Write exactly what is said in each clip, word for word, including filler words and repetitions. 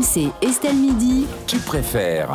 C, Estelle Midi. Tu préfères.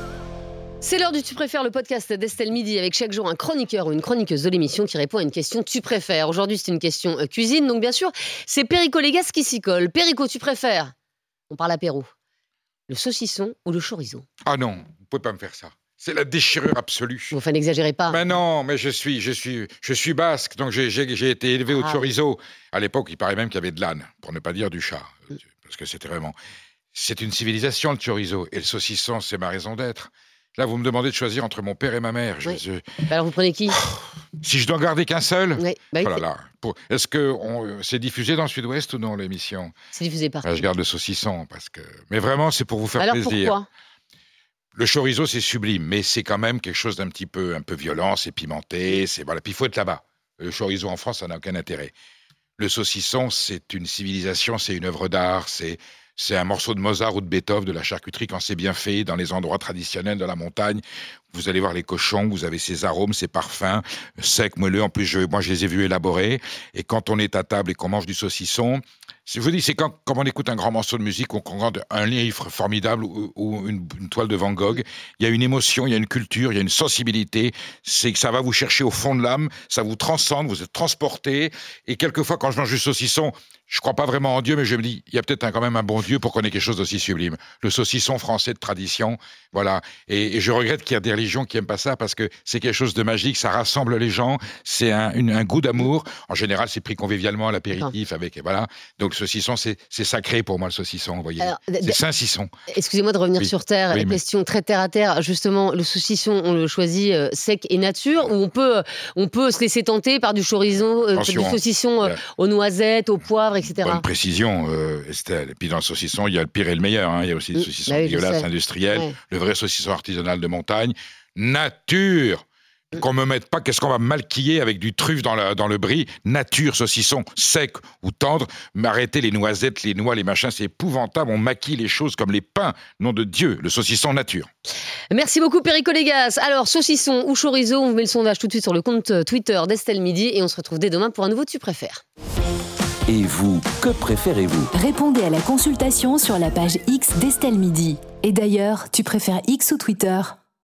C'est l'heure du Tu préfères, le podcast d'Estelle Midi, avec chaque jour un chroniqueur ou une chroniqueuse de l'émission qui répond à une question Tu préfères. Aujourd'hui, c'est une question euh, cuisine, donc bien sûr, c'est Perico Légas qui s'y colle. Perico, tu préfères? On parle apéro. Le saucisson ou le chorizo? Ah non, vous ne pouvez pas me faire ça. C'est la déchirure absolue. Bon, enfin, n'exagérez pas. Mais non, mais je suis, je suis, je suis basque, donc j'ai, j'ai, j'ai été élevé au Ah. chorizo. À l'époque, il paraît même qu'il y avait de l'âne, pour ne pas dire du chat, parce que c'était vraiment... C'est une civilisation, le chorizo, et le saucisson, c'est ma raison d'être. Là, vous me demandez de choisir entre mon père et ma mère. Je, Oui. je- Bah alors, vous prenez qui? Si je dois en garder qu'un seul... Oui, bah, Oh là là. Pour- Est-ce que on- c'est diffusé dans le Sud-Ouest ou non, l'émission? c'est diffusé par Ah, je garde le saucisson, parce que... Mais vraiment, c'est pour vous faire Alors plaisir. pourquoi? Le chorizo, c'est sublime, mais c'est quand même quelque chose d'un petit peu, un peu violent, c'est pimenté, c'est voilà. Puis il faut être là-bas. Le chorizo en France, ça n'a aucun intérêt. Le saucisson, c'est une civilisation, c'est une œuvre d'art, c'est c'est un morceau de Mozart ou de Beethoven, de la charcuterie quand c'est bien fait, dans les endroits traditionnels de la montagne. Vous allez voir les cochons, vous avez ces arômes, ces parfums, secs, moelleux. En plus, je, moi, je les ai vus élaborer. Et quand on est à table et qu'on mange du saucisson, je vous dis, c'est quand, comme on écoute un grand morceau de musique ou qu'on regarde un livre formidable ou, ou une, une toile de Van Gogh, il y a une émotion, il y a une culture, il y a une sensibilité. C'est que ça va vous chercher au fond de l'âme, ça vous transcende, vous êtes transporté. Et quelquefois, quand je mange du saucisson, je ne crois pas vraiment en Dieu, mais je me dis, il y a peut-être un- quand même un bon Dieu pour qu'on ait quelque chose d'aussi sublime. Le saucisson français de tradition, voilà. Et, et je regrette qu'il y a des religions qui n'aiment pas ça parce que c'est quelque chose de magique, ça rassemble les gens, c'est un, une- un goût d'amour. En général, c'est pris convivialement à l'apéritif, avec, et voilà. Donc, le saucisson, c'est, c'est sacré pour moi, le saucisson, vous voyez. Alors, d- C'est d- Saint-Cisson. Excusez-moi de revenir Oui. sur terre. Oui, mais- Question très terre à terre. Justement, le saucisson, on le choisit euh, sec et nature, ou on peut, on peut se laisser tenter par du chorizo, euh, Attention, du hein. saucisson euh, Bien. aux noisettes, aux poivres, et cetera. Bonne précision, euh, Estelle. Et puis dans le saucisson, il y a le pire et le meilleur. hein. Il y a aussi le Mm. saucisson Bah oui, je dégueulasse sais. industriel, Ouais. le vrai saucisson artisanal de montagne. Nature! Mm. Qu'on me mette pas, qu'est-ce qu'on va maquiller avec du truffe dans, la, dans le brie? Nature, saucisson, sec ou tendre. Mais arrêtez les noisettes, les noix, les machins, c'est épouvantable. On maquille les choses comme les pains. Nom de Dieu, le saucisson nature. Merci beaucoup, Perico Légas. Alors, saucisson ou chorizo, on vous met le sondage tout de suite sur le compte euh, Twitter d'Estelle Midi et on se retrouve dès demain pour un nouveau Tu préfères. Et vous, que préférez-vous? Répondez à la consultation sur la page X d'Estelle Midi. Et d'ailleurs, tu préfères X ou Twitter ?